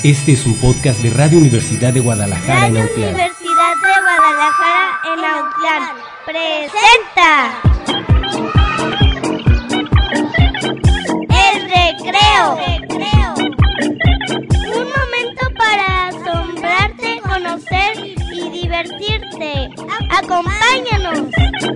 Este es un podcast de Radio Universidad de Guadalajara en Autlán. Radio Universidad de Guadalajara en Autlán presenta El Recreo. Un momento para asombrarte, conocer y divertirte. Acompáñanos.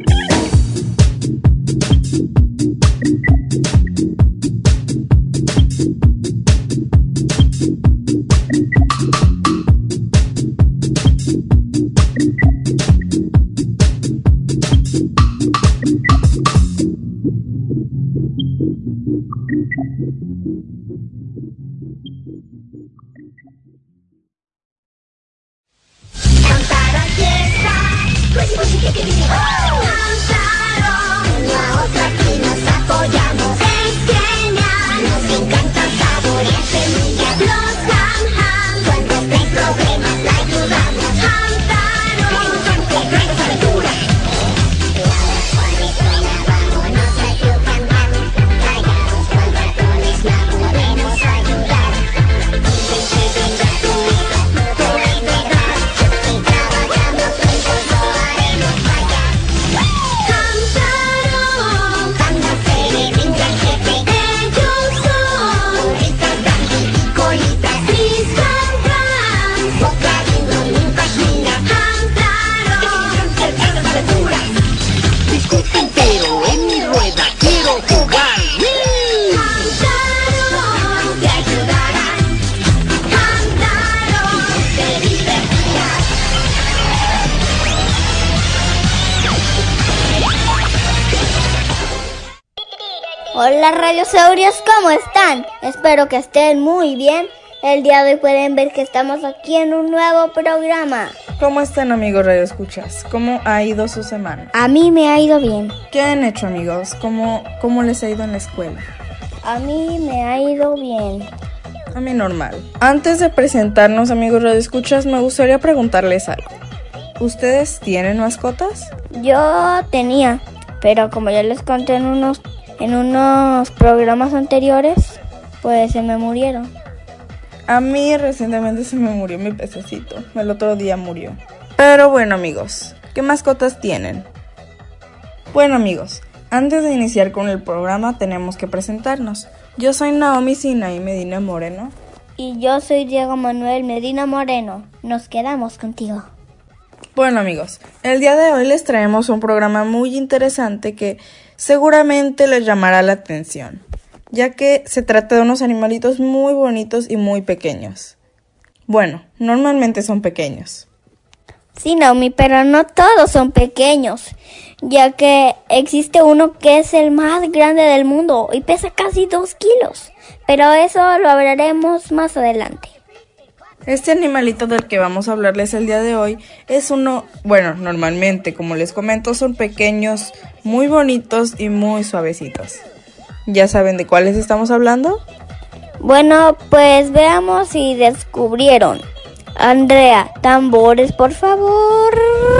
Hola radiosaurios, ¿cómo están? Espero que estén muy bien. El día de hoy pueden ver que estamos aquí en un nuevo programa. ¿Cómo están, amigos radioescuchas? ¿Cómo ha ido su semana? A mí me ha ido bien. ¿Qué han hecho, amigos? ¿Cómo les ha ido en la escuela? A mí me ha ido bien. A mí normal. Antes de presentarnos, amigos radioescuchas, me gustaría preguntarles algo. ¿Ustedes tienen mascotas? Yo tenía, pero como ya les conté en unos programas anteriores, pues se me murieron. A mí recientemente se me murió mi pececito. El otro día murió. Pero bueno, amigos, ¿qué mascotas tienen? Bueno, amigos, antes de iniciar con el programa tenemos que presentarnos. Yo soy Naomi Sinaí Medina Moreno. Y yo soy Diego Manuel Medina Moreno. Nos quedamos contigo. Bueno, amigos, el día de hoy les traemos un programa muy interesante que seguramente les llamará la atención, ya que se trata de unos animalitos muy bonitos y muy pequeños. Bueno, normalmente son pequeños. Sí, Naomi, pero no todos son pequeños, ya que existe uno que es el más grande del mundo y pesa casi 2 kilos, pero eso lo hablaremos más adelante. Este animalito del que vamos a hablarles el día de hoy es normalmente, como les comento, son pequeños, muy bonitos y muy suavecitos. ¿Ya saben de cuáles estamos hablando? Bueno, pues veamos si descubrieron. Andrea, tambores, por favor.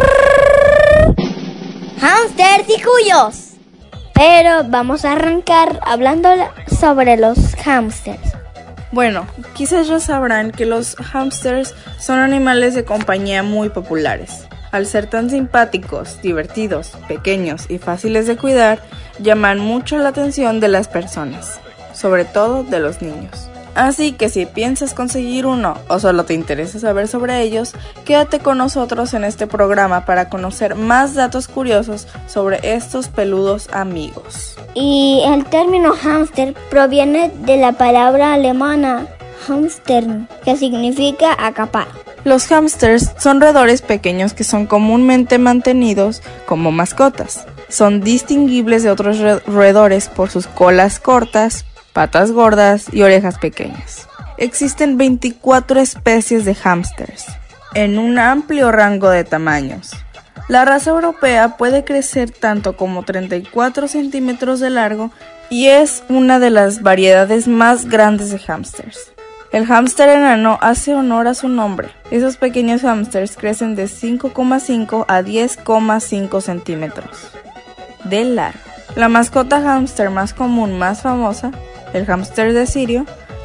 ¡Hámsters y cuyos! Pero vamos a arrancar hablando sobre los hámsters. Bueno, quizás ya sabrán que los hámsters son animales de compañía muy populares. Al ser tan simpáticos, divertidos, pequeños y fáciles de cuidar, llaman mucho la atención de las personas, sobre todo de los niños. Así que si piensas conseguir uno o solo te interesa saber sobre ellos, quédate con nosotros en este programa para conocer más datos curiosos sobre estos peludos amigos. Y el término hámster proviene de la palabra alemana Hamstern, que significa acapar. Los hámsters son roedores pequeños que son comúnmente mantenidos como mascotas. Son distinguibles de otros roedores por sus colas cortas, patas gordas y orejas pequeñas. Existen 24 especies de hámsters, en un amplio rango de tamaños. La raza europea puede crecer tanto como 34 centímetros de largo y es una de las variedades más grandes de hámsters. El hámster enano hace honor a su nombre. Esos pequeños hámsters crecen de 5,5 a 10,5 centímetros de largo. La mascota hámster más común, más famosa, el hámster de Sirio,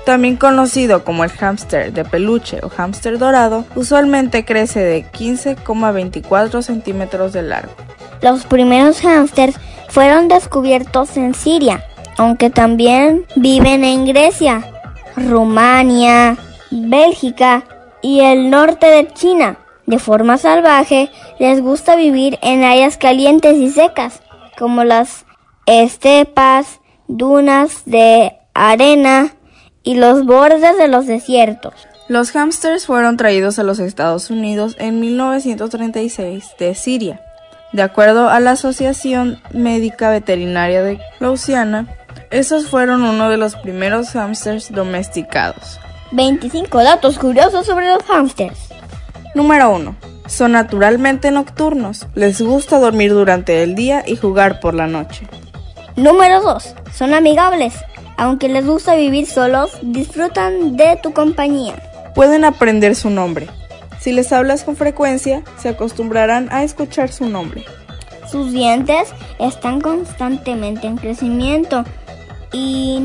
también conocido como el hámster de peluche o hámster dorado, usualmente crece de 15,24 centímetros de largo. Los primeros hámsters fueron descubiertos en Siria, aunque también viven en Grecia, Rumania, Bélgica y el norte de China. De forma salvaje, les gusta vivir en áreas calientes y secas, como las estepas, dunas de arena y los bordes de los desiertos. Los hámsters fueron traídos a los Estados Unidos en 1936 de Siria. De acuerdo a la Asociación Médica Veterinaria de Louisiana, esos fueron uno de los primeros hámsters domesticados. 25 datos curiosos sobre los hámsters. Número 1. Son naturalmente nocturnos. Les gusta dormir durante el día y jugar por la noche. Número 2. Son amigables. Aunque les gusta vivir solos, disfrutan de tu compañía. Pueden aprender su nombre. Si les hablas con frecuencia, se acostumbrarán a escuchar su nombre. Sus dientes están constantemente en crecimiento y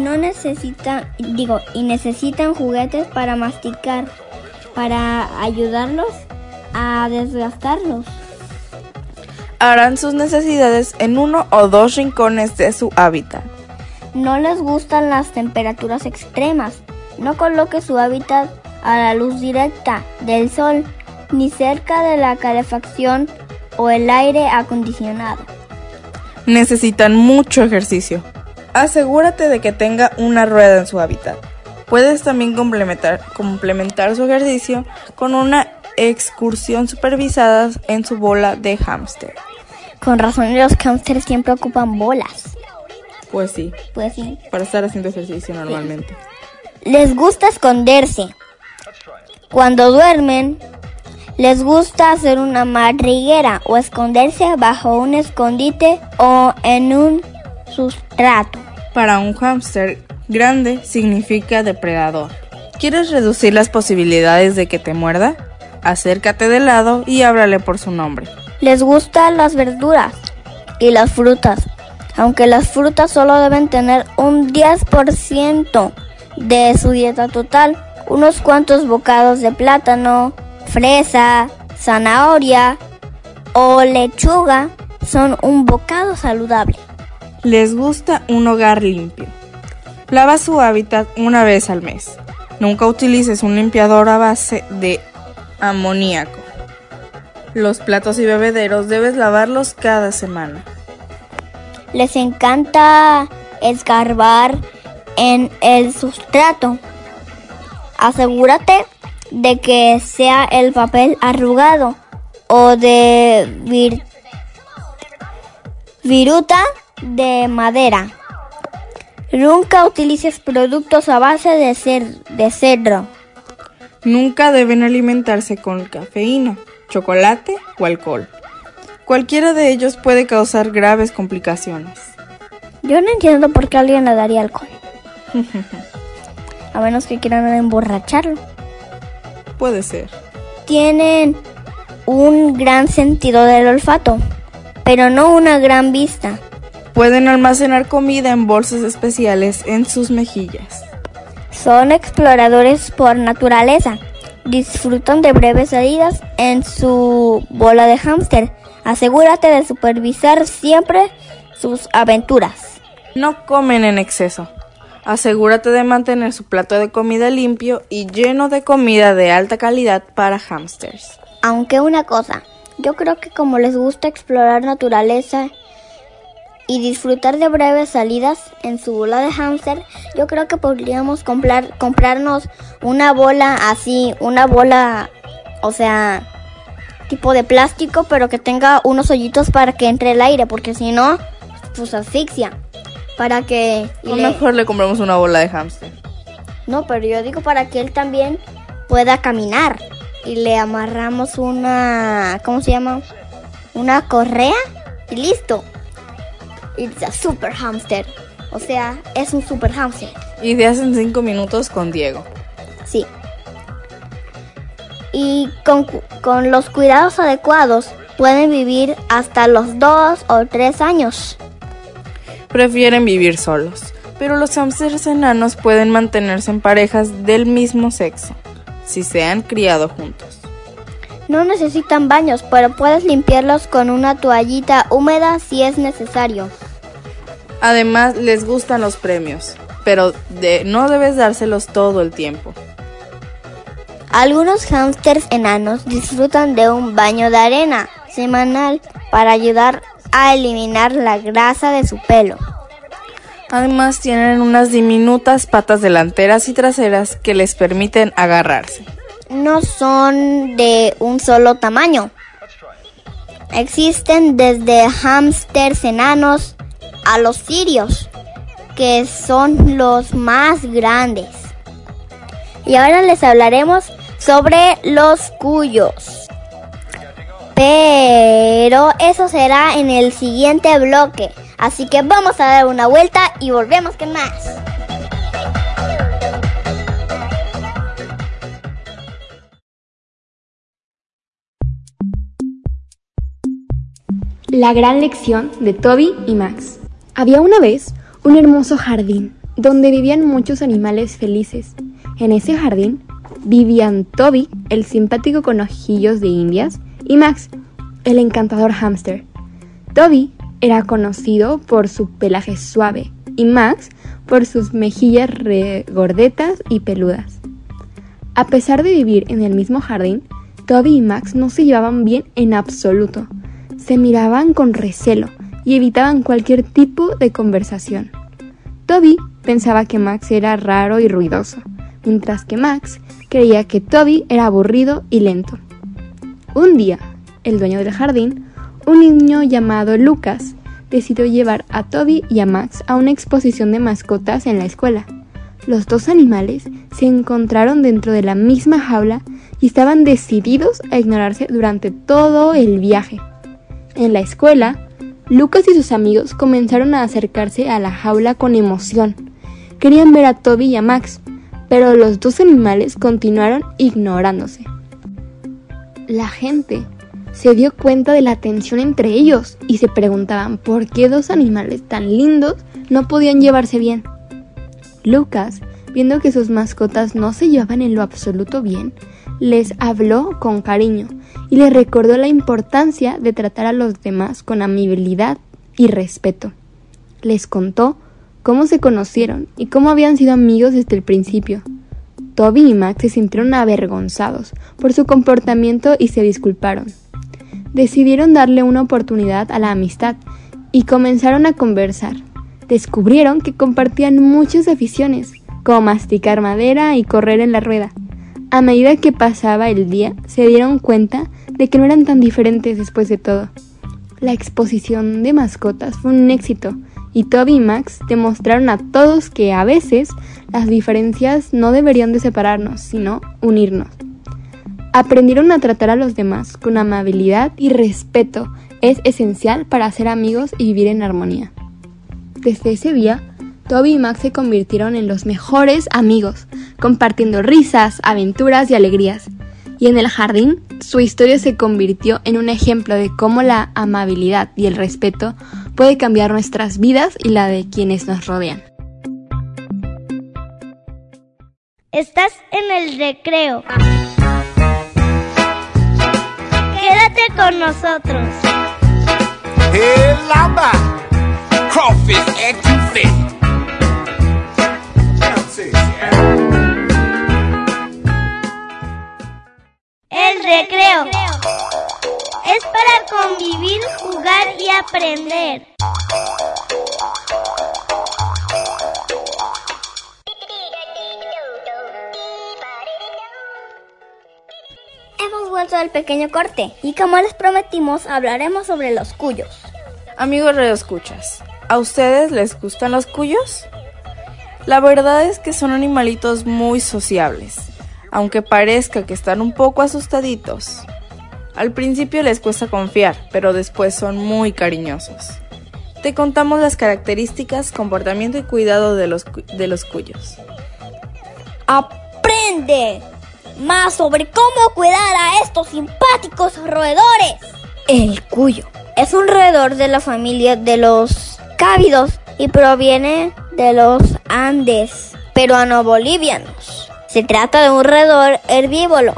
necesitan juguetes para masticar, para ayudarlos a desgastarlos. Harán sus necesidades en uno o dos rincones de su hábitat. No les gustan las temperaturas extremas. No coloque su hábitat a la luz directa del sol, ni cerca de la calefacción o el aire acondicionado. Necesitan mucho ejercicio. Asegúrate de que tenga una rueda en su hábitat. Puedes también complementar su ejercicio con una excursión supervisada en su bola de hámster. Con razón, los hámsters siempre ocupan bolas. Pues sí, para estar haciendo ejercicio normalmente. Les gusta esconderse. Cuando duermen, les gusta hacer una madriguera o esconderse bajo un escondite o en un sustrato. Para un hámster, grande significa depredador. ¿Quieres reducir las posibilidades de que te muerda? Acércate de lado y háblale por su nombre. Les gustan las verduras y las frutas, aunque las frutas solo deben tener un 10% de su dieta total. Unos cuantos bocados de plátano, fresa, zanahoria o lechuga son un bocado saludable. Les gusta un hogar limpio. Lava su hábitat una vez al mes. Nunca utilices un limpiador a base de amoníaco. Los platos y bebederos debes lavarlos cada semana. Les encanta escarbar en el sustrato. Asegúrate de que sea el papel arrugado o de viruta de madera. Nunca utilices productos a base de cedro. Nunca deben alimentarse con cafeína, chocolate o alcohol. Cualquiera de ellos puede causar graves complicaciones. Yo no entiendo por qué alguien le daría alcohol. A menos que quieran emborracharlo. Puede ser. Tienen un gran sentido del olfato, pero no una gran vista. Pueden almacenar comida en bolsas especiales en sus mejillas. Son exploradores por naturaleza. Disfrutan de breves salidas en su bola de hámster. Asegúrate de supervisar siempre sus aventuras. No comen en exceso. Asegúrate de mantener su plato de comida limpio y lleno de comida de alta calidad para hámsters. Aunque una cosa, yo creo que como les gusta explorar naturaleza y disfrutar de breves salidas en su bola de hámster, yo creo que podríamos comprarnos una bola así, o sea, tipo de plástico, pero que tenga unos hoyitos para que entre el aire, porque si no, pues asfixia. Para que... Mejor le compramos una bola de hámster. No, pero yo digo para que él también pueda caminar. Y le amarramos una... ¿Cómo se llama? Una correa y listo. It's a super hamster. O sea, es un super hamster. Ideas en 5 minutos con Diego. Sí. Y con los cuidados adecuados pueden vivir hasta los 2 o 3 años. Prefieren vivir solos. pero los hámsters enanos pueden mantenerse en parejas del mismo sexo, si se han criado juntos. No necesitan baños, pero puedes limpiarlos con una toallita húmeda si es necesario. Además, les gustan los premios, pero no debes dárselos todo el tiempo. Algunos hámsters enanos disfrutan de un baño de arena semanal para ayudar a eliminar la grasa de su pelo. Además, tienen unas diminutas patas delanteras y traseras que les permiten agarrarse. No son de un solo tamaño. Existen desde hámsters enanos a los sirios, que son los más grandes. Y ahora les hablaremos sobre los cuyos. Pero eso será en el siguiente bloque. Así que vamos a dar una vuelta y volvemos con más. La gran lección de Toby y Max. Había una vez un hermoso jardín donde vivían muchos animales felices. En ese jardín vivían Toby, el simpático con ojillos de indias, y Max, el encantador hámster. Toby era conocido por su pelaje suave y Max por sus mejillas regordetas y peludas. A pesar de vivir en el mismo jardín, Toby y Max no se llevaban bien en absoluto. Se miraban con recelo y evitaban cualquier tipo de conversación. Toby pensaba que Max era raro y ruidoso, mientras que Max creía que Toby era aburrido y lento. Un día, el dueño del jardín, un niño llamado Lucas, decidió llevar a Toby y a Max a una exposición de mascotas en la escuela. Los dos animales se encontraron dentro de la misma jaula y estaban decididos a ignorarse durante todo el viaje. En la escuela, Lucas y sus amigos comenzaron a acercarse a la jaula con emoción. Querían ver a Toby y a Max, pero los dos animales continuaron ignorándose. La gente se dio cuenta de la tensión entre ellos y se preguntaban por qué dos animales tan lindos no podían llevarse bien. Lucas, viendo que sus mascotas no se llevaban en lo absoluto bien, les habló con cariño y les recordó la importancia de tratar a los demás con amabilidad y respeto. Les contó cómo se conocieron y cómo habían sido amigos desde el principio. Toby y Max se sintieron avergonzados por su comportamiento y se disculparon. Decidieron darle una oportunidad a la amistad y comenzaron a conversar. Descubrieron que compartían muchas aficiones, como masticar madera y correr en la rueda. A medida que pasaba el día, se dieron cuenta de que no eran tan diferentes después de todo. La exposición de mascotas fue un éxito y Toby y Max demostraron a todos que a veces las diferencias no deberían de separarnos, sino unirnos. Aprendieron a tratar a los demás con amabilidad y respeto. Es esencial para ser amigos y vivir en armonía. Desde ese día, Toby y Max se convirtieron en los mejores amigos, compartiendo risas, aventuras y alegrías. Y en el jardín, su historia se convirtió en un ejemplo de cómo la amabilidad y el respeto puede cambiar nuestras vidas y la de quienes nos rodean. Estás en el recreo. Quédate con nosotros. Hey, Lamba! Crawfish acting fit. El recreo es para convivir, jugar y aprender. Hemos vuelto del pequeño corte y como les prometimos hablaremos sobre los cuyos. Amigos radioescuchas, ¿a ustedes les gustan los cuyos? La verdad es que son animalitos muy sociables, aunque parezca que están un poco asustaditos. Al principio les cuesta confiar, pero después son muy cariñosos. Te contamos las características, comportamiento y cuidado de los cuyos. ¡Aprende más sobre cómo cuidar a estos simpáticos roedores! El cuyo es un roedor de la familia de los cávidos y proviene de los Andes peruano-bolivianos. Se trata de un roedor herbívoro,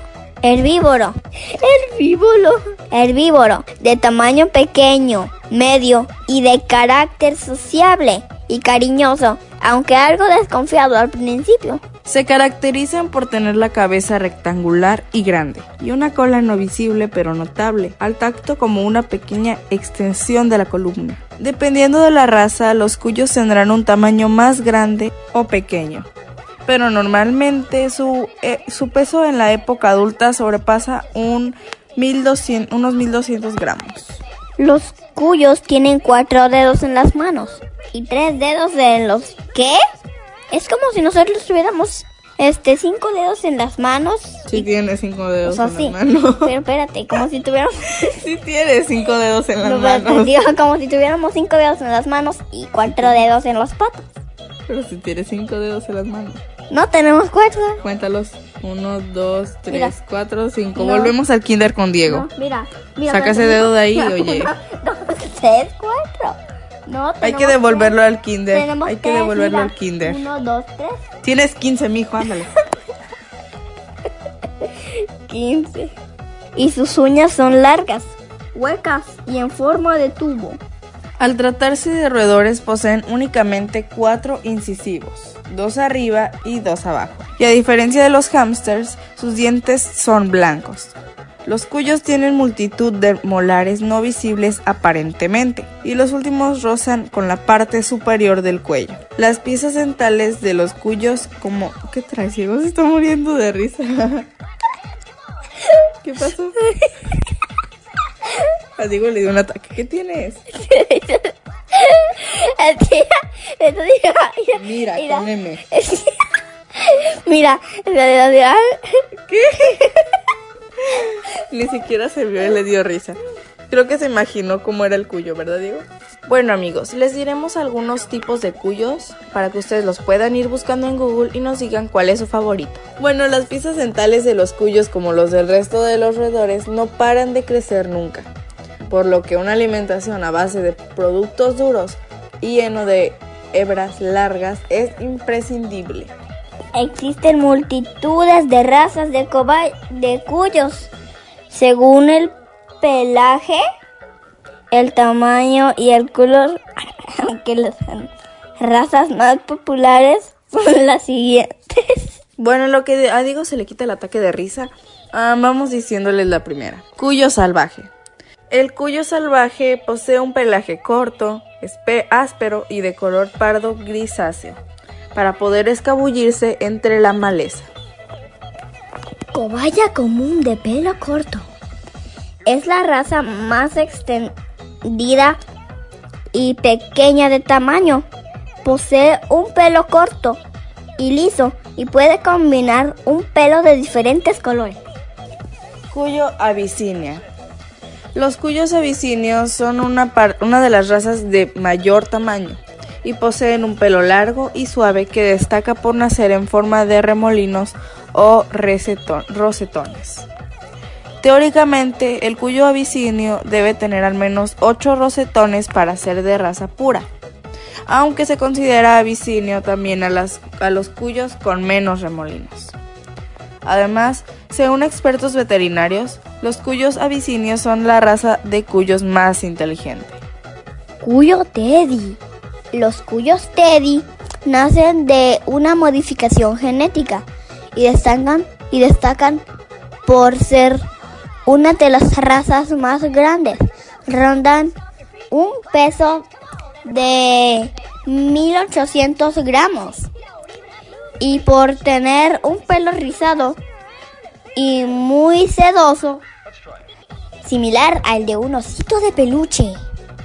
de tamaño pequeño, medio y de carácter sociable y cariñoso, aunque algo desconfiado al principio. Se caracterizan por tener la cabeza rectangular y grande, y una cola no visible pero notable, al tacto como una pequeña extensión de la columna. Dependiendo de la raza, los cuyos tendrán un tamaño más grande o pequeño, pero normalmente su peso en la época adulta sobrepasa unos 1200 gramos. Los cuyos tienen 4 dedos en las manos y 3 dedos en los... ¿Qué? Es como si nosotros tuviéramos 5 dedos en las manos. Sí, tiene 5 dedos o sea, en sí, las manos. Pero espérate, como si tuviéramos... Sí tiene 5 dedos en las No, manos. digo, como si tuviéramos 5 dedos en las manos y 4 dedos en las patas. Pero si tiene 5 dedos en las manos. No tenemos 4. Cuéntalos. 1, 2, 3, Mira. 4, 5. No. Volvemos al kinder con Diego. No, mira. Saca ese dedo de ahí, oye. 1, 2, 3, 4. No, Hay que devolverlo al kinder. Tenemos Hay que devolverlo mira, al kinder. 1, 2, 3. Tienes 15, mijo, ándale. 15. Y sus uñas son largas, huecas y en forma de tubo. Al tratarse de roedores poseen únicamente 4 incisivos, 2 arriba y 2 abajo. Y a diferencia de los hámsters, sus dientes son blancos. Los cuyos tienen multitud de molares no visibles aparentemente, y los últimos rozan con la parte superior del cuello. Las piezas dentales de los cuyos como... ¿Qué traes, Diego? Se está muriendo de risa. ¿Qué pasó? A Diego le dio un ataque. ¿Qué tienes? Mira, cómeme. Mira, ¿Qué? Ni siquiera se vio y le dio risa. Creo que se imaginó cómo era el cuyo, ¿verdad, Diego? Bueno, amigos, les diremos algunos tipos de cuyos para que ustedes los puedan ir buscando en Google y nos digan cuál es su favorito. Bueno, las piezas dentales de los cuyos, como los del resto de los roedores, no paran de crecer nunca, por lo que una alimentación a base de productos duros y lleno de hebras largas es imprescindible. existen multitudes de razas de cuyos, según el pelaje, el tamaño y el color, aunque las razas más populares son las siguientes. Bueno, lo que a Diego se le quita el ataque de risa, vamos diciéndoles la primera. Cuyo salvaje. El cuyo salvaje posee un pelaje corto, áspero y de color pardo grisáceo, para poder escabullirse entre la maleza. Cobaya común de pelo corto. Es la raza más extendida y pequeña de tamaño. Posee un pelo corto y liso y puede combinar un pelo de diferentes colores. Cuyo abisinia. Los cuyos abisinios son una de las razas de mayor tamaño y poseen un pelo largo y suave que destaca por nacer en forma de remolinos o rosetones. Teóricamente, el cuyo abisinio debe tener al menos 8 rosetones para ser de raza pura, aunque se considera abisinio también a los cuyos con menos remolinos. Además, según expertos veterinarios, los cuyos abisinios son la raza de cuyos más inteligente. Cuyo Teddy. Los cuyos Teddy nacen de una modificación genética y destacan por ser una de las razas más grandes. Rondan un peso de 1800 gramos y por tener un pelo rizado y muy sedoso, similar al de un osito de peluche.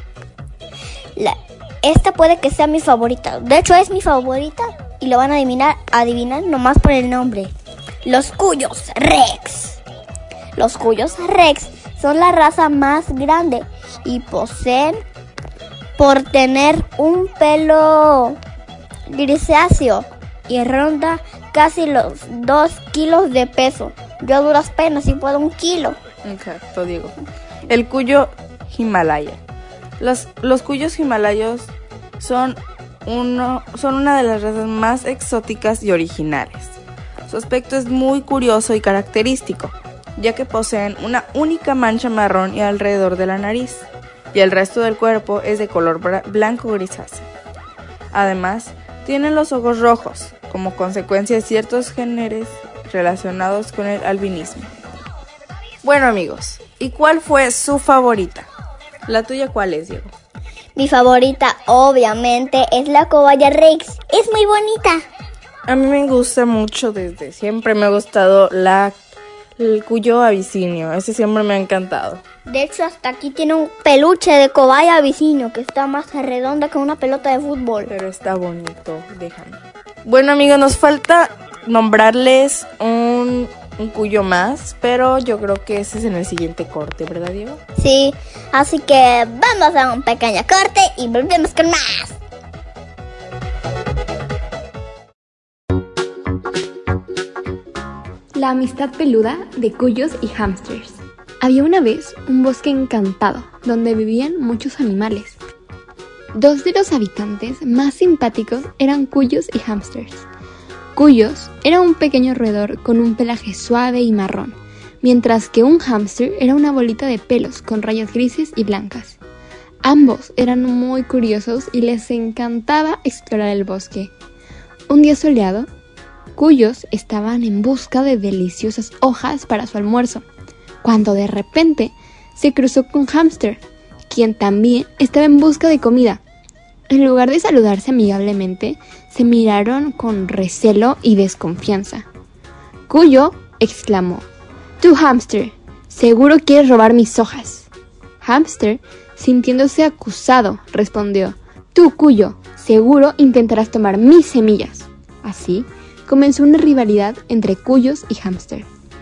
Esta puede que sea mi favorita. De hecho, es mi favorita y lo van a adivinar nomás por el nombre. Los cuyos Rex. Los cuyos Rex son la raza más grande y poseen por tener un pelo grisáceo y ronda casi los 2 kilos de peso. Yo a duras penas si puedo 1 kilo. Exacto, Diego. El cuyo Himalaya. Los cuyos himalayos son son una de las razas más exóticas y originales. Su aspecto es muy curioso y característico, ya que poseen una única mancha marrón y alrededor de la nariz, y el resto del cuerpo es de color blanco grisáceo. Además, tienen los ojos rojos, como consecuencia de ciertos genes relacionados con el albinismo. Bueno amigos, ¿y cuál fue su favorita? ¿La tuya cuál es, Diego? Mi favorita, obviamente, es la cobaya Rex. Es muy bonita. A mí me gusta mucho, desde siempre me ha gustado el cuyo abisinio. Ese siempre me ha encantado. De hecho, hasta aquí tiene un peluche de cobaya abisinio que está más redonda que una pelota de fútbol. Pero está bonito, déjame. Bueno amigos, nos falta nombrarles un cuyo más, pero yo creo que ese es en el siguiente corte, ¿verdad, Diego? Sí, así que vamos a un pequeño corte y volvemos con más. La amistad peluda de cuyos y hámsters. Había una vez un bosque encantado donde vivían muchos animales. Dos de los habitantes más simpáticos eran cuyos y hámsters. Cuyos era un pequeño roedor con un pelaje suave y marrón, mientras que un hámster era una bolita de pelos con rayas grises y blancas. Ambos eran muy curiosos y les encantaba explorar el bosque. Un día soleado, Cuyos estaban en busca de deliciosas hojas para su almuerzo, cuando de repente se cruzó con Hámster, quien también estaba en busca de comida. En lugar de saludarse amigablemente, se miraron con recelo y desconfianza. Cuyo exclamó: «Tú, Hámster, seguro quieres robar mis hojas». Hámster, sintiéndose acusado, respondió: «Tú, Cuyo, seguro intentarás tomar mis semillas». Así comenzó una rivalidad entre Cuyos y Hámster.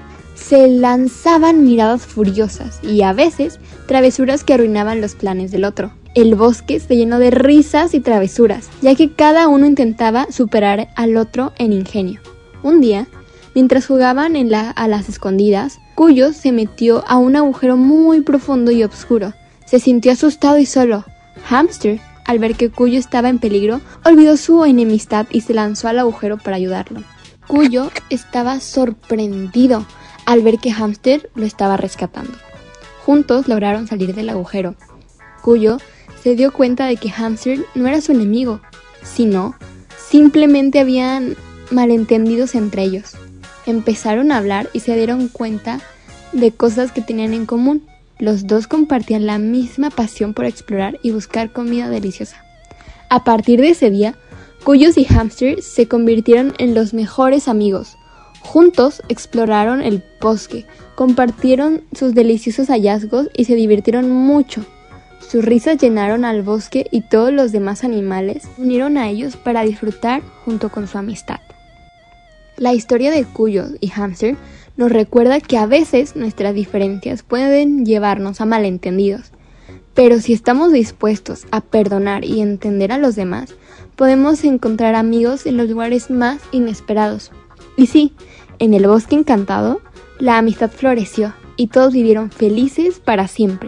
Se lanzaban miradas furiosas y a veces travesuras que arruinaban los planes del otro. El bosque se llenó de risas y travesuras, ya que cada uno intentaba superar al otro en ingenio. Un día, mientras jugaban a las escondidas, Cuyos se metió a un agujero muy profundo y oscuro. Se sintió asustado y solo. Hámster, al ver que Cuyo estaba en peligro, olvidó su enemistad y se lanzó al agujero para ayudarlo. Cuyo estaba sorprendido al ver que Hámster lo estaba rescatando. Juntos lograron salir del agujero. Cuyo se dio cuenta de que Hámster no era su enemigo, sino simplemente habían malentendidos entre ellos. Empezaron a hablar y se dieron cuenta de cosas que tenían en común. Los dos compartían la misma pasión por explorar y buscar comida deliciosa. A partir de ese día, Cuyos y Hámster se convirtieron en los mejores amigos. Juntos exploraron el bosque, compartieron sus deliciosos hallazgos y se divirtieron mucho. Sus risas llenaron al bosque y todos los demás animales se unieron a ellos para disfrutar junto con su amistad. La historia de Cuyos y Hámster nos recuerda que a veces nuestras diferencias pueden llevarnos a malentendidos, pero si estamos dispuestos a perdonar y entender a los demás, podemos encontrar amigos en los lugares más inesperados. Y sí, en el bosque encantado, la amistad floreció y todos vivieron felices para siempre.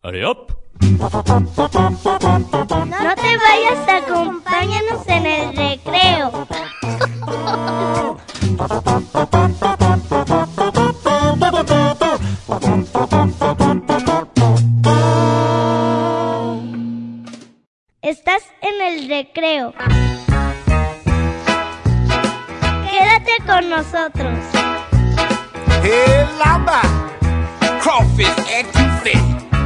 Hurry up. No te vayas, acompáñanos en el recreo. Estás en el recreo. Quédate con nosotros. Hey, lamba, crawfish acting fit.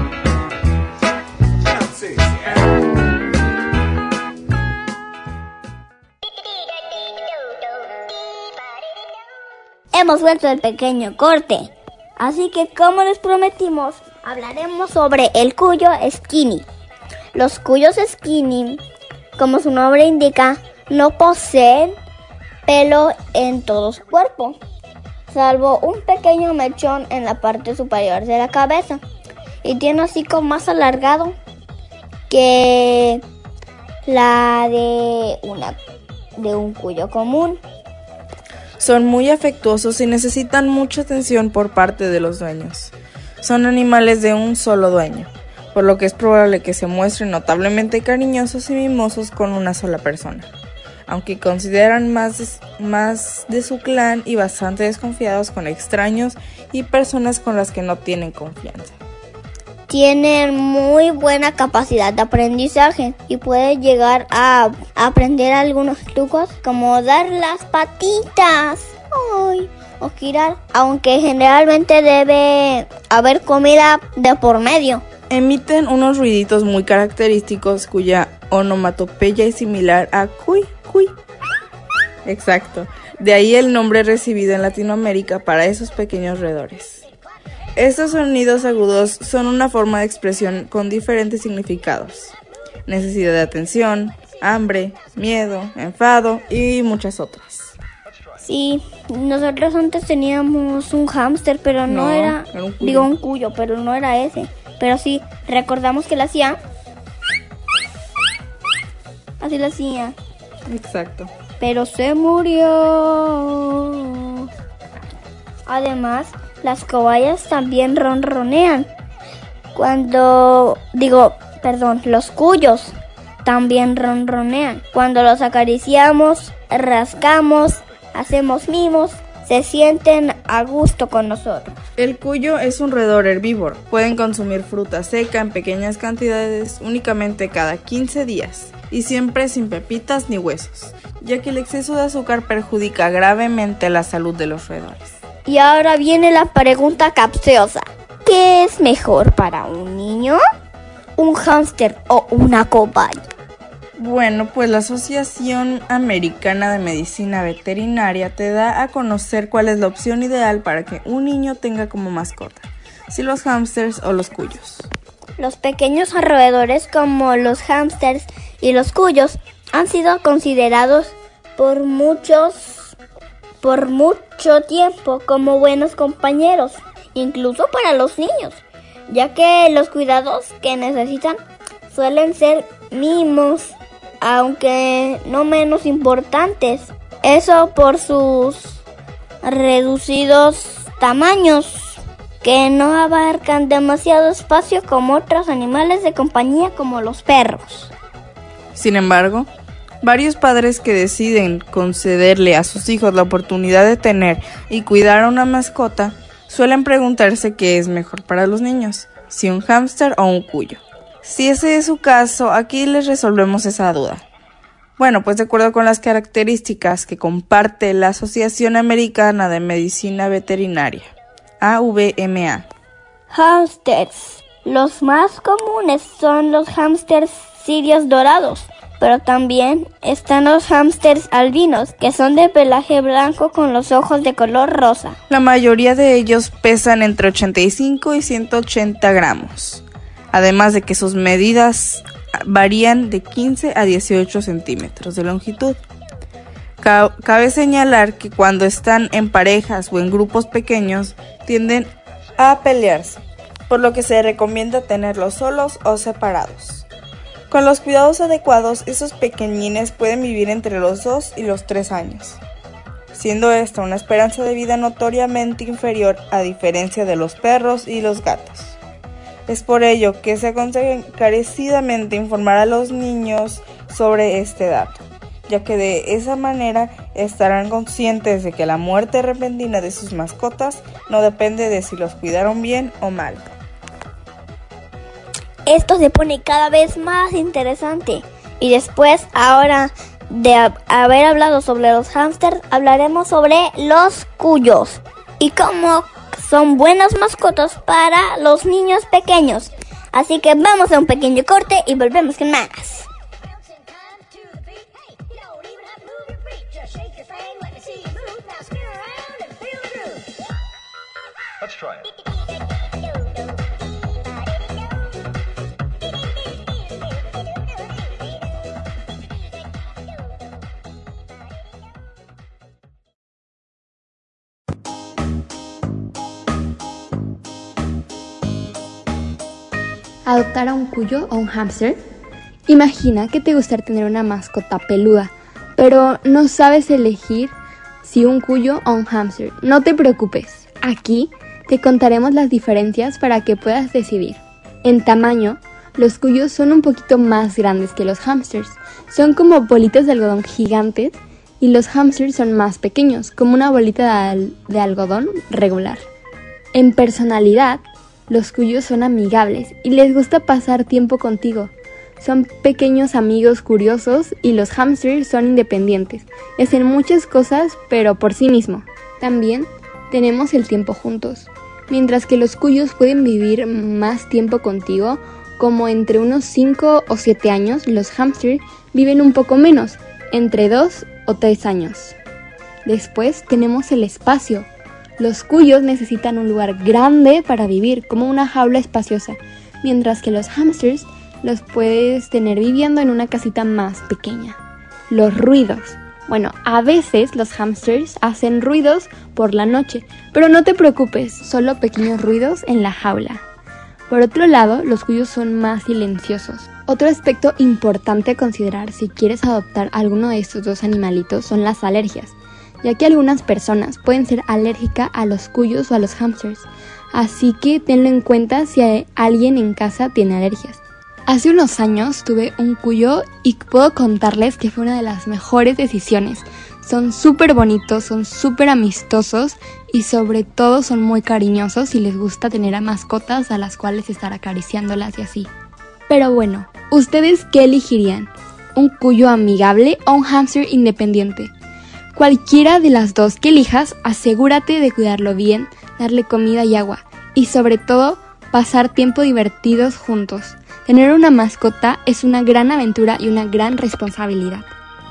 Hemos vuelto del pequeño corte, así que como les prometimos, hablaremos sobre el cuyo skinny. Los cuyos skinny, como su nombre indica, no poseen pelo en todo su cuerpo, salvo un pequeño mechón en la parte superior de la cabeza, y tiene un hocico más alargado que la de un cuyo común. Son muy afectuosos y necesitan mucha atención por parte de los dueños. Son animales de un solo dueño, por lo que es probable que se muestren notablemente cariñosos y mimosos con una sola persona, aunque consideran más de su clan y bastante desconfiados con extraños y personas con las que no tienen confianza. Tienen muy buena capacidad de aprendizaje y pueden llegar a aprender algunos trucos como dar las patitas o girar, aunque generalmente debe haber comida de por medio. Emiten unos ruiditos muy característicos cuya onomatopeya es similar a cuy, cuy. Exacto, de ahí el nombre recibido en Latinoamérica para esos pequeños roedores. Estos sonidos agudos son una forma de expresión con diferentes significados: necesidad de atención, hambre, miedo, enfado y muchas otras. Sí, nosotros antes teníamos un hámster, pero no era un cuyo. Digo un cuyo, pero no era ese. Pero sí, recordamos que lo hacía. Así lo hacía. Exacto. Pero se murió. Además, las cobayas también ronronean. Los cuyos también ronronean. Cuando los acariciamos, rascamos, hacemos mimos, se sienten a gusto con nosotros. El cuyo es un roedor herbívoro. Pueden consumir fruta seca en pequeñas cantidades únicamente cada 15 días y siempre sin pepitas ni huesos, ya que el exceso de azúcar perjudica gravemente la salud de los roedores. Y ahora viene la pregunta capciosa. ¿Qué es mejor para un niño? ¿Un hámster o una cobaya? Bueno, pues la Asociación Americana de Medicina Veterinaria te da a conocer cuál es la opción ideal para que un niño tenga como mascota, si los hámsters o los cuyos. Los pequeños roedores como los hámsters y los cuyos han sido considerados por mucho tiempo como buenos compañeros, incluso para los niños, ya que los cuidados que necesitan suelen ser mimos, aunque no menos importantes. Eso por sus reducidos tamaños, que no abarcan demasiado espacio como otros animales de compañía como los perros. Sin embargo, varios padres que deciden concederle a sus hijos la oportunidad de tener y cuidar a una mascota suelen preguntarse qué es mejor para los niños, si un hámster o un cuyo. Si ese es su caso, aquí les resolvemos esa duda. Bueno, pues de acuerdo con las características que comparte la Asociación Americana de Medicina Veterinaria, AVMA. Hámsters. Los más comunes son los hámsters sirios dorados, pero también están los hámsters albinos, que son de pelaje blanco con los ojos de color rosa. La mayoría de ellos pesan entre 85 y 180 gramos, además de que sus medidas varían de 15 a 18 centímetros de longitud. Cabe señalar que cuando están en parejas o en grupos pequeños tienden a pelearse, por lo que se recomienda tenerlos solos o separados. Con los cuidados adecuados, esos pequeñines pueden vivir entre los 2 y los 3 años, siendo esta una esperanza de vida notoriamente inferior a diferencia de los perros y los gatos. Es por ello que se aconseja encarecidamente informar a los niños sobre este dato, ya que de esa manera estarán conscientes de que la muerte repentina de sus mascotas no depende de si los cuidaron bien o mal. Esto se pone cada vez más interesante. Y después, ahora de haber hablado sobre los hámsters, hablaremos sobre los cuyos y cómo son buenas mascotas para los niños pequeños. Así que vamos a un pequeño corte y volvemos con más. Let's try it. ¿Adoptar a un cuyo o un hámster? Imagina que te gustaría tener una mascota peluda, pero no sabes elegir si un cuyo o un hámster. No te preocupes, aquí te contaremos las diferencias para que puedas decidir. En tamaño, los cuyos son un poquito más grandes que los hámsters. Son como bolitas de algodón gigantes y los hámsters son más pequeños, como una bolita de algodón regular. En personalidad, los cuyos son amigables y les gusta pasar tiempo contigo. Son pequeños amigos curiosos y los hámsters son independientes. Hacen muchas cosas, pero por sí mismos. También tenemos el tiempo juntos. Mientras que los cuyos pueden vivir más tiempo contigo, como entre unos 5 o 7 años, los hámsters viven un poco menos, entre 2 o 3 años. Después tenemos el espacio. Los cuyos necesitan un lugar grande para vivir, como una jaula espaciosa, mientras que los hámsters los puedes tener viviendo en una casita más pequeña. Los ruidos. Bueno, a veces los hámsters hacen ruidos por la noche, pero no te preocupes, solo pequeños ruidos en la jaula. Por otro lado, los cuyos son más silenciosos. Otro aspecto importante a considerar si quieres adoptar alguno de estos dos animalitos son las alergias, ya que algunas personas pueden ser alérgicas a los cuyos o a los hámsters, así que tenlo en cuenta si alguien en casa tiene alergias. Hace unos años tuve un cuyo y puedo contarles que fue una de las mejores decisiones. Son súper bonitos, son súper amistosos y sobre todo son muy cariñosos y les gusta tener a mascotas a las cuales estar acariciándolas y así. Pero bueno, ¿ustedes qué elegirían? ¿Un cuyo amigable o un hámster independiente? Cualquiera de las dos que elijas, asegúrate de cuidarlo bien, darle comida y agua y sobre todo pasar tiempo divertidos juntos. Tener una mascota es una gran aventura y una gran responsabilidad.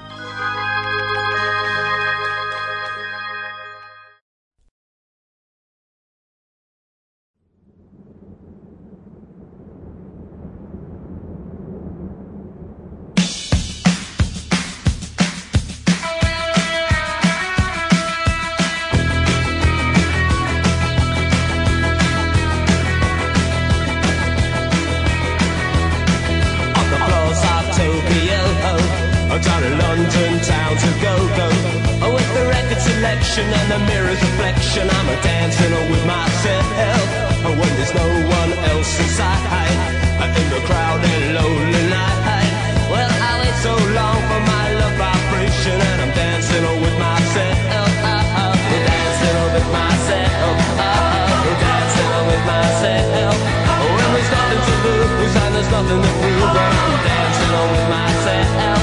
Down in London town to go with the record selection and the mirror's reflection. I'm a dancing with myself when there's no one else inside in the crowded lonely night. Well, I wait so long for my love vibration and I'm dancing with myself. Dancing with myself. Dancing with myself. When there's nothing to lose and there's nothing to prove, I'm dancing with myself.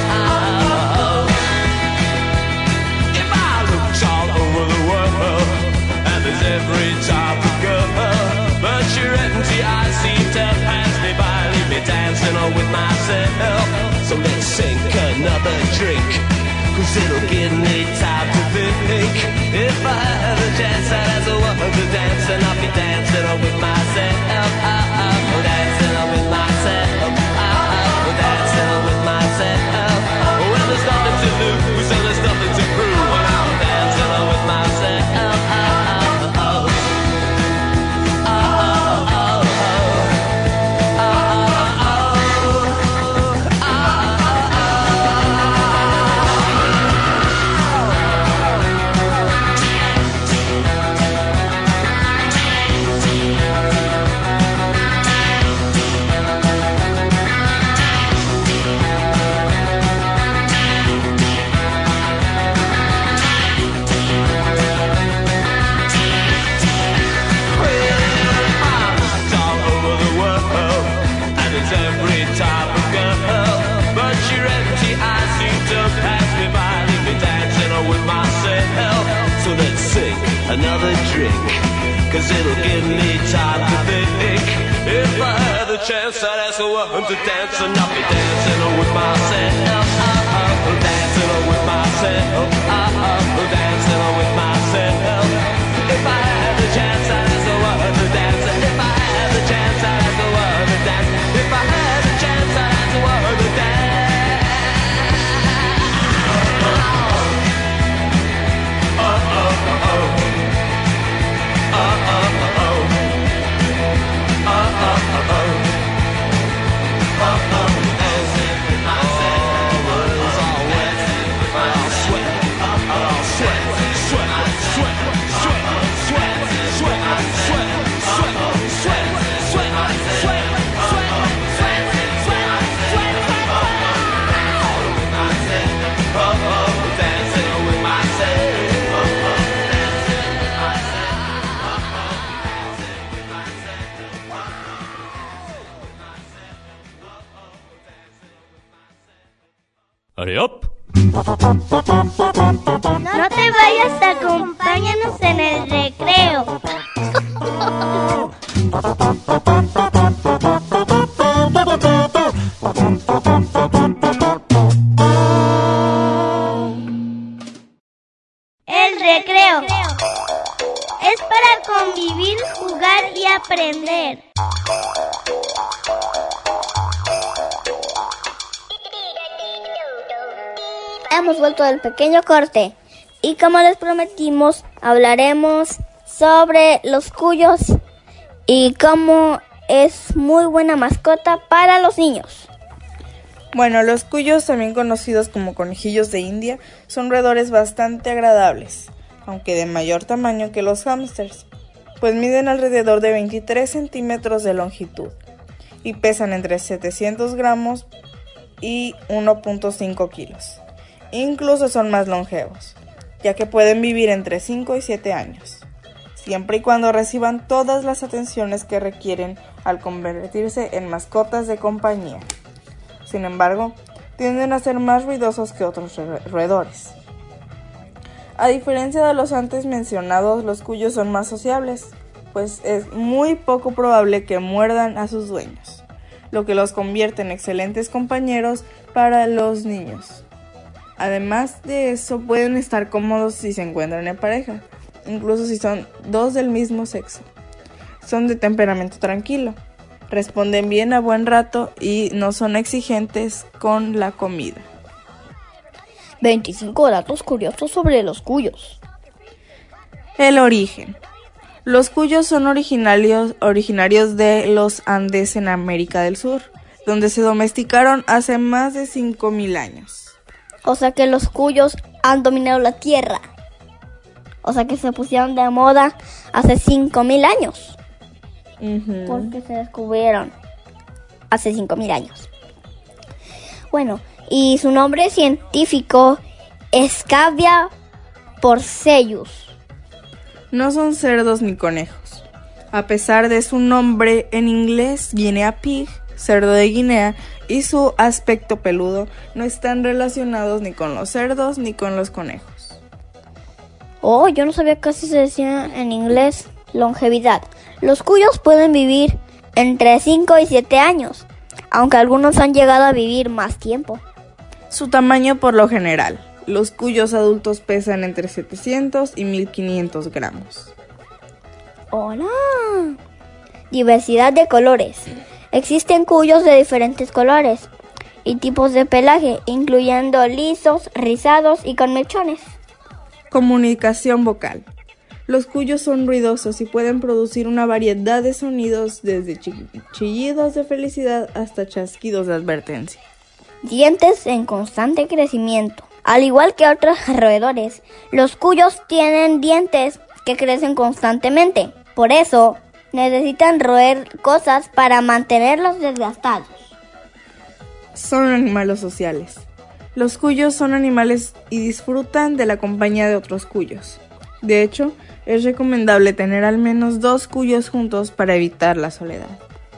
Every type of girl, but you're empty, I seem to pass me by. Leave me dancing on with myself. So let's sink another drink, cause it'll give me time to think. If I had a chance, I'd ask a woman to dance, and I'll be dancing on with myself. Dancing on with myself. Dancing on with myself. Well, there's nothing to lose, and there's nothing to prove, and I'm dancing on with myself. another drink, 'cause it'll give me time to think. If I had the chance, I'd ask a woman to dance, and I'll be dancing with myself. Dancing with myself. Dancing with myself. If I had the chance, I'd ask a woman to dance. If I had the chance, I'd ask a woman to dance. If I had the chance, I'd ask a woman to dance. Hurry up. No te vayas, acompáñanos en el recreo. El recreo es para convivir, jugar y aprender. Hemos vuelto del pequeño corte y como les prometimos hablaremos sobre los cuyos y cómo es muy buena mascota para los niños. Bueno, los cuyos, también conocidos como conejillos de India, son roedores bastante agradables, aunque de mayor tamaño que los hámsters, pues miden alrededor de 23 centímetros de longitud y pesan entre 700 gramos y 1.5 kilos. Incluso son más longevos, ya que pueden vivir entre 5 y 7 años, siempre y cuando reciban todas las atenciones que requieren al convertirse en mascotas de compañía. Sin embargo, tienden a ser más ruidosos que otros roedores. A diferencia de los antes mencionados, los cuyos son más sociables, pues es muy poco probable que muerdan a sus dueños, lo que los convierte en excelentes compañeros para los niños. Además de eso, pueden estar cómodos si se encuentran en pareja, incluso si son dos del mismo sexo. Son de temperamento tranquilo, responden bien a buen rato y no son exigentes con la comida. 25 datos curiosos sobre los cuyos. El origen. Los cuyos son originarios de los Andes en América del Sur, donde se domesticaron hace más de 5.000 años. O sea que los cuyos han dominado la tierra. O sea que se pusieron de moda hace 5.000 años. Porque se descubrieron hace 5.000 años. Bueno, y su nombre científico es Cavia porcellus. No son cerdos ni conejos. A pesar de su nombre en inglés, Guinea pig, cerdo de Guinea, y su aspecto peludo, no están relacionados ni con los cerdos ni con los conejos. Oh, yo no sabía que así se decía en inglés. Longevidad. Los cuyos pueden vivir entre 5 y 7 años, aunque algunos han llegado a vivir más tiempo. Su tamaño por lo general. Los cuyos adultos pesan entre 700 y 1500 gramos. ¡Hola! Diversidad de colores. Existen cuyos de diferentes colores y tipos de pelaje, incluyendo lisos, rizados y con mechones. Comunicación vocal. Los cuyos son ruidosos y pueden producir una variedad de sonidos, desde chillidos de felicidad hasta chasquidos de advertencia. Dientes en constante crecimiento. Al igual que otros roedores, los cuyos tienen dientes que crecen constantemente. Por eso, necesitan roer cosas para mantenerlos desgastados. Son animales sociales. Los cuyos son animales y disfrutan de la compañía de otros cuyos. De hecho, es recomendable tener al menos 2 cuyos juntos para evitar la soledad.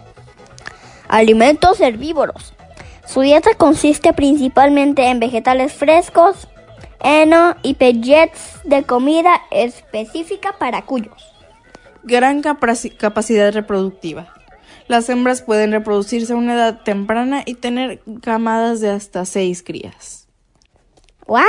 Alimentos herbívoros. Su dieta consiste principalmente en vegetales frescos heno y pellets de comida específica para cuyos. Gran capacidad reproductiva. Las hembras pueden reproducirse a una edad temprana y tener camadas de hasta 6 crías. ¿What?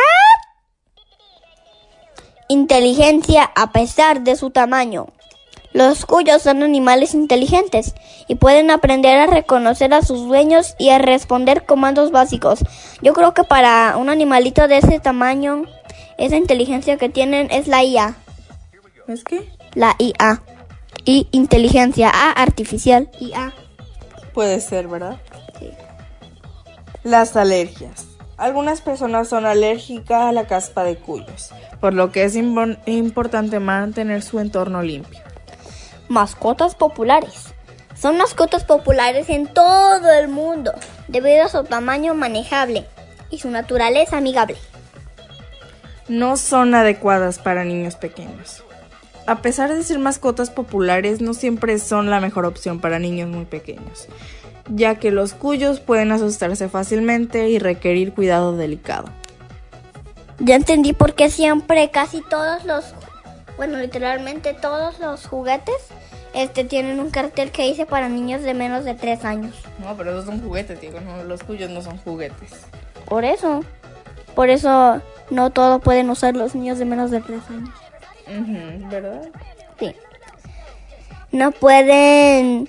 Inteligencia a pesar de su tamaño. Los cuyos son animales inteligentes y pueden aprender a reconocer a sus dueños y a responder comandos básicos. Yo creo que para un animalito de ese tamaño, esa inteligencia que tienen es la IA. ¿Es qué? La IA. Y inteligencia A artificial. IA. Puede ser, ¿verdad? Sí. Las alergias. Algunas personas son alérgicas a la caspa de cuyos, por lo que es importante mantener su entorno limpio. Mascotas populares. Son mascotas populares en todo el mundo, debido a su tamaño manejable y su naturaleza amigable. No son adecuadas para niños pequeños. A pesar de ser mascotas populares, no siempre son la mejor opción para niños muy pequeños, ya que los cuyos pueden asustarse fácilmente y requerir cuidado delicado. Ya entendí por qué siempre literalmente todos los juguetes tienen un cartel que dice para niños de menos de 3 años. No, pero esos son juguetes, tío. No, los cuyos no son juguetes. Por eso no todo pueden usar los niños de menos de 3 años. ¿Verdad? Sí. No pueden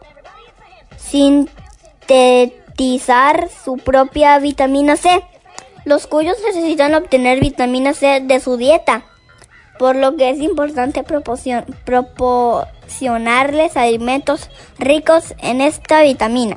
sintetizar su propia vitamina C. Los cuyos necesitan obtener vitamina C de su dieta, por lo que es importante proporcionarles alimentos ricos en esta vitamina.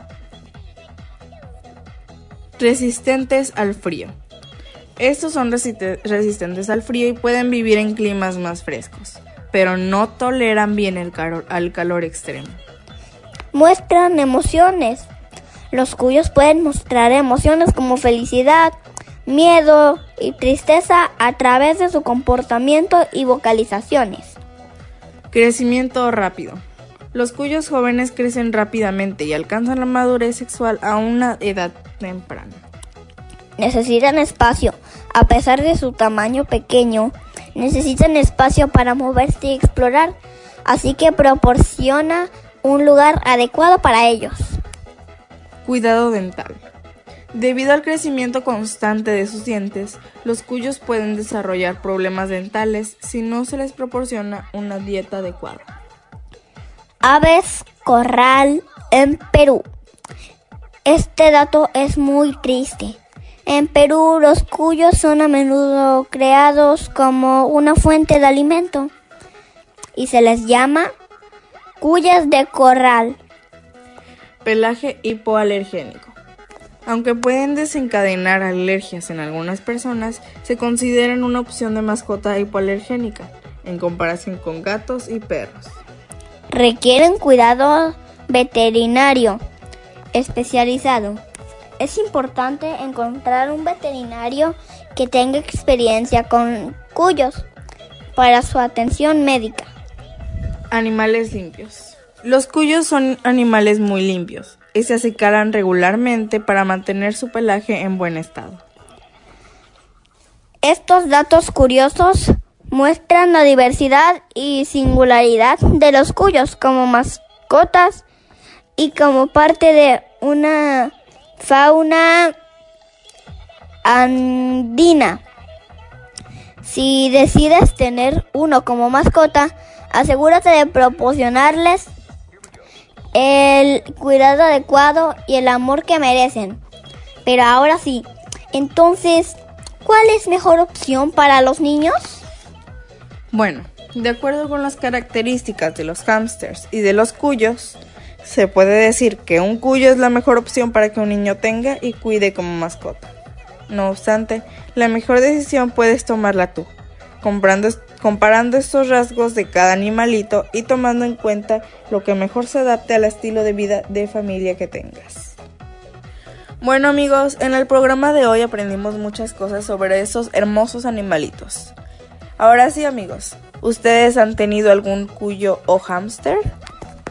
Resistentes al frío. Estos son resistentes al frío y pueden vivir en climas más frescos, pero no toleran bien al calor extremo. Muestran emociones. Los cuyos pueden mostrar emociones como felicidad, miedo y tristeza a través de su comportamiento y vocalizaciones. Crecimiento rápido. Los cuyos jóvenes crecen rápidamente y alcanzan la madurez sexual a una edad temprana. Necesitan espacio. A pesar de su tamaño pequeño, necesitan espacio para moverse y explorar, así que proporciona un lugar adecuado para ellos. Cuidado dental. Debido al crecimiento constante de sus dientes, los cuyos pueden desarrollar problemas dentales si no se les proporciona una dieta adecuada. Aves corral en Perú. Este dato es muy triste. En Perú, los cuyos son a menudo creados como una fuente de alimento y se les llama cuyas de corral. Pelaje hipoalergénico. Aunque pueden desencadenar alergias en algunas personas, se consideran una opción de mascota hipoalergénica en comparación con gatos y perros. Requieren cuidado veterinario especializado. Es importante encontrar un veterinario que tenga experiencia con cuyos para su atención médica. Animales limpios. Los cuyos son animales muy limpios y se acicalan regularmente para mantener su pelaje en buen estado. Estos datos curiosos muestran la diversidad y singularidad de los cuyos como mascotas y como parte de una fauna andina. Si decides tener uno como mascota, asegúrate de proporcionarles el cuidado adecuado y el amor que merecen. Pero ahora sí, entonces, ¿cuál es mejor opción para los niños? Bueno, de acuerdo con las características de los hámsters y de los cuyos, se puede decir que un cuyo es la mejor opción para que un niño tenga y cuide como mascota. No obstante, la mejor decisión puedes tomarla tú, comparando estos rasgos de cada animalito y tomando en cuenta lo que mejor se adapte al estilo de vida de familia que tengas. Bueno amigos, en el programa de hoy aprendimos muchas cosas sobre esos hermosos animalitos. Ahora sí amigos, ¿ustedes han tenido algún cuyo o hámster?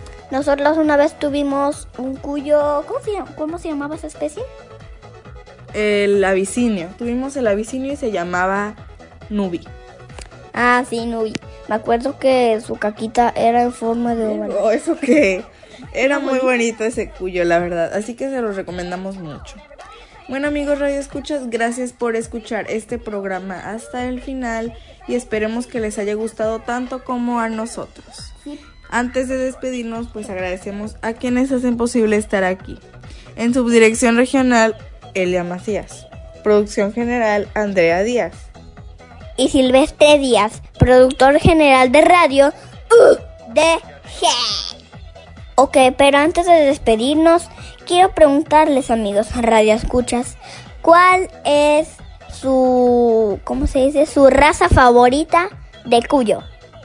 Nosotros una vez tuvimos un cuyo, ¿cómo se llamaba esa especie? el Abisinio. Tuvimos el Abisinio y se llamaba Nubi. Ah, sí, Nubi. Me acuerdo que su caquita era en forma de óvalo. Oh, ¿eso qué? Era muy bonito ese cuyo, la verdad. Así que se los recomendamos mucho. Bueno, amigos Radio Escuchas, gracias por escuchar este programa hasta el final y esperemos que les haya gustado tanto como a nosotros. Sí. Antes de despedirnos, pues agradecemos a quienes hacen posible estar aquí. En subdirección regional, Elia Macías. Producción general, Andrea Díaz. Y Silvestre Díaz, productor general de radio, UDG. Ok, pero antes de despedirnos, quiero preguntarles, amigos Radio Escuchas, ¿cuál es su, ¿cómo se dice? Su raza favorita de cuyo?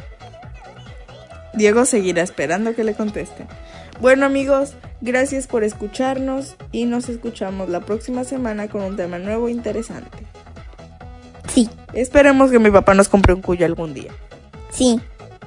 Diego seguirá esperando que le contesten. Bueno, amigos, gracias por escucharnos y nos escuchamos la próxima semana con un tema nuevo e interesante. Sí. Esperemos que mi papá nos compre un cuyo algún día. Sí.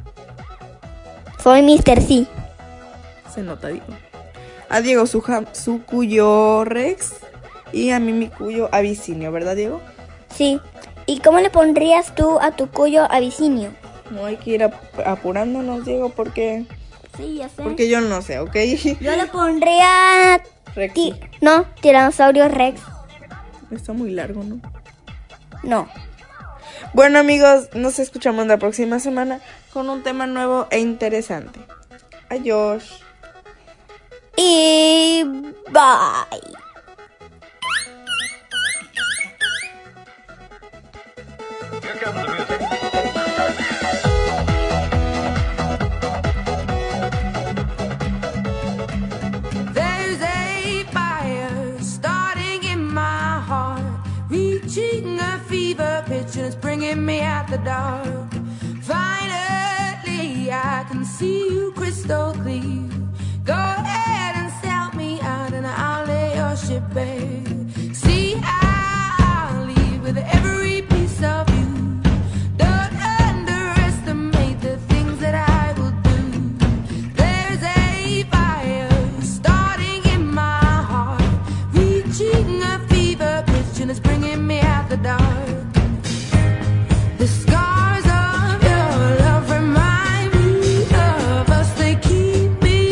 Soy Mr. Sí. Se nota, Diego. A Diego su cuyo Rex y a mí mi cuyo Abisinio, ¿verdad, Diego? Sí. ¿Y cómo le pondrías tú a tu cuyo Abisinio? No hay que ir apurándonos, Diego, porque Sí, ya sé. yo no sé, ¿ok? Yo le pondría... Rexy. No, Tiranosaurio Rex. Está muy largo, ¿no? No. Bueno, amigos, nos escuchamos la próxima semana con un tema nuevo e interesante. Adiós. Y bye. There's a fire starting in my heart, reaching a fever pitch and it's bringing me out the dark. Finally, I can see you crystal clear. Go ahead and sell me out and I'll lay your ship bare. See, I'll leave with every piece of you. Don't underestimate the things that I will do. There's a fire starting in my heart, reaching a fever pitch and it's bringing me out the dark. The scars of your love remind me of us. They keep me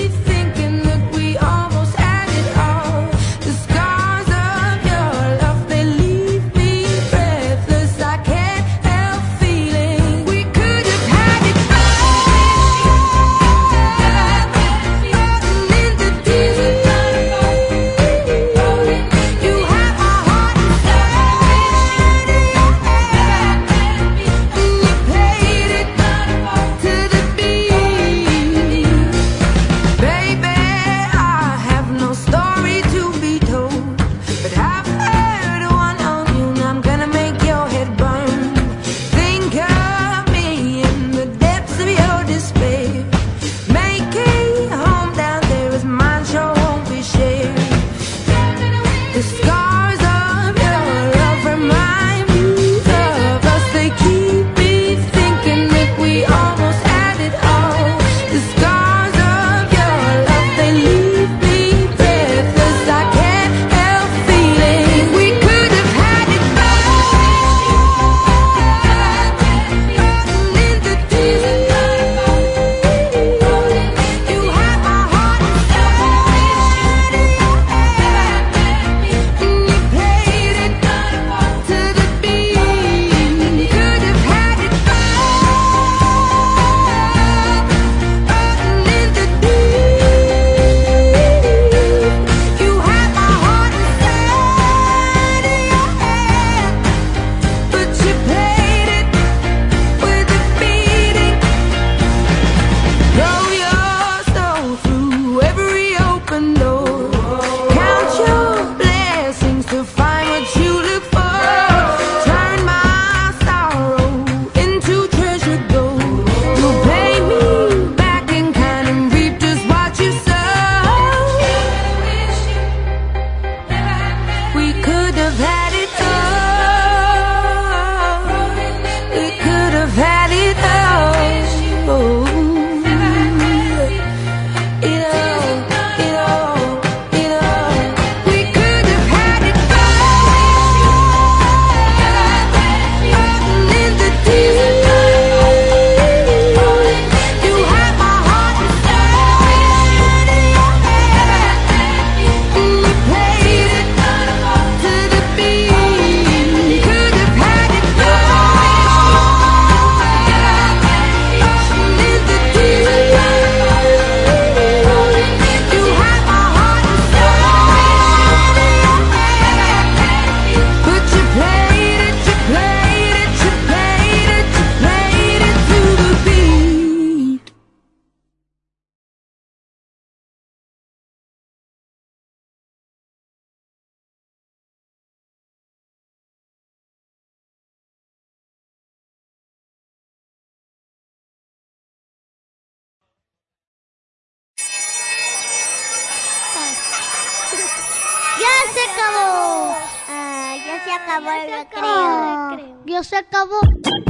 acabó el recreo. Ya se acabó.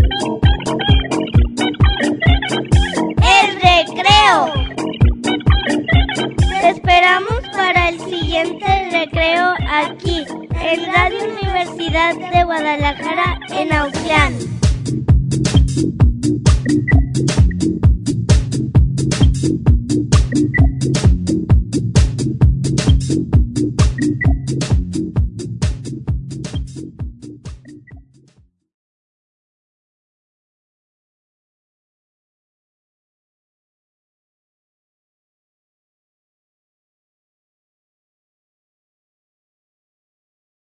¡El recreo! Te esperamos para el siguiente recreo aquí, en Radio Universidad de Guadalajara, en Autlán.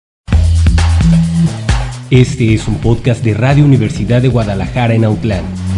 Este es un podcast de Radio Universidad de Guadalajara en Autlán.